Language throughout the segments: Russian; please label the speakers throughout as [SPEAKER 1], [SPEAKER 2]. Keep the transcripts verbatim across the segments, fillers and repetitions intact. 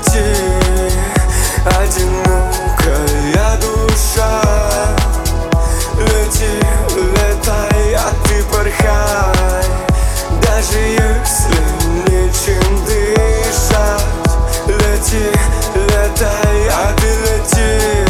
[SPEAKER 1] лети, одинокая душа. Лети, летай, а ты порхай, даже если нечем дышать. Лети, летай, а ты лети,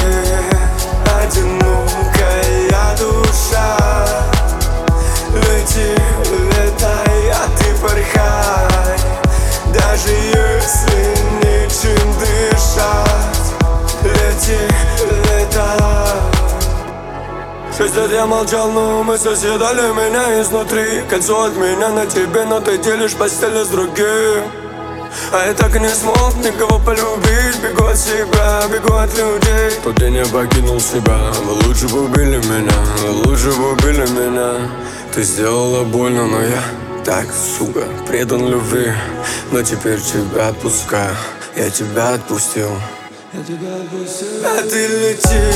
[SPEAKER 1] одинокая душа. Лети, летай, а ты порхай, даже если нечем дышать. Лети, летай. Шесть лет я молчал, но мы созидали меня изнутри. Кольцо от меня на тебе, но ты делишь постель с другим. А я так и не смог никого полюбить. Бегу от себя, бегу от людей. Тот день я покинул себя. Вы лучше бы убили меня, вы лучше бы убили меня. Ты сделала больно, но я так, сука, предан любви. Но теперь тебя отпускаю, я тебя отпустил. Я тебя отпустил. А ты лети,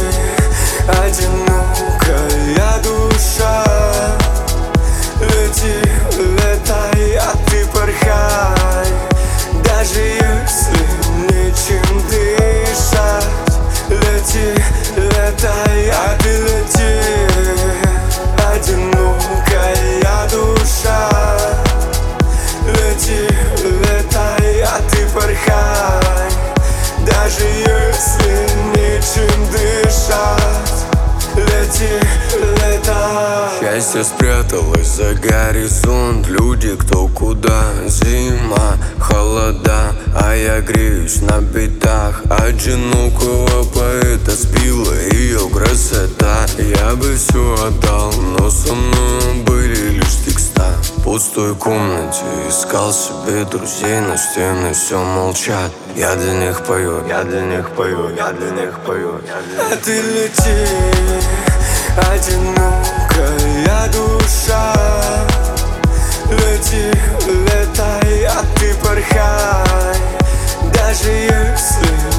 [SPEAKER 1] одинокая душа. Лети, летай, а ты порхай, даже если нечем дышать. Лети, летай, а ты лети, одинокая душа. Лети, летай, а ты порхай, даже если нечем дышать. Лети, летай. Счастье спряталось за горизонт. Люди кто куда. Зима, холода, а я греюсь на битах. Одинокого поэта сбила ее красота. Я бы все отдал, но со мной были лишь текста. В пустой комнате искал себе друзей, но стены все молчат. Я для них пою, я для них пою, я для них пою, я для них. А ты лети, одинокая душа. Лети, летай, а ты порхай, даже если